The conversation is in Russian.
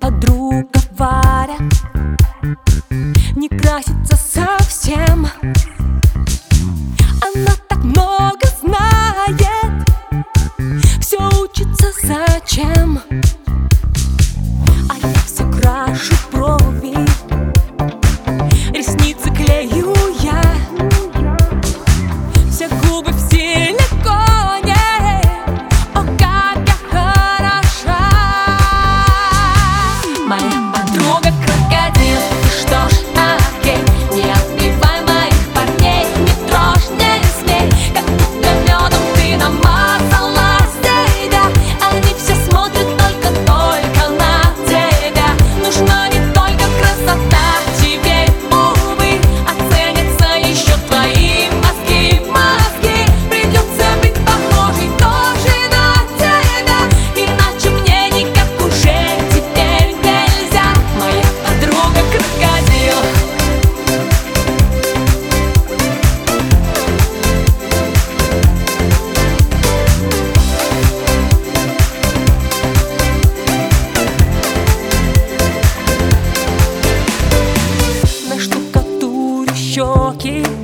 подруга Варя не красится совсем. Она так много знает, все учится зачем. А я все крашу брови, ресницы клею я, все губы в силиконе. О, как я хороша! Моя подруга крокодил, и что ж, окей, не отбивай моих парней, не трожь, не смей, как будто медом ты намазала себя. Они все смотрят только на тебя. Нужна не только красота, тебе, увы, оценятся еще твои мозги. Придется быть похожей тоже на тебя, иначе мне никак уже теперь нельзя. Моя подруга крокодил. На штукатуре щеки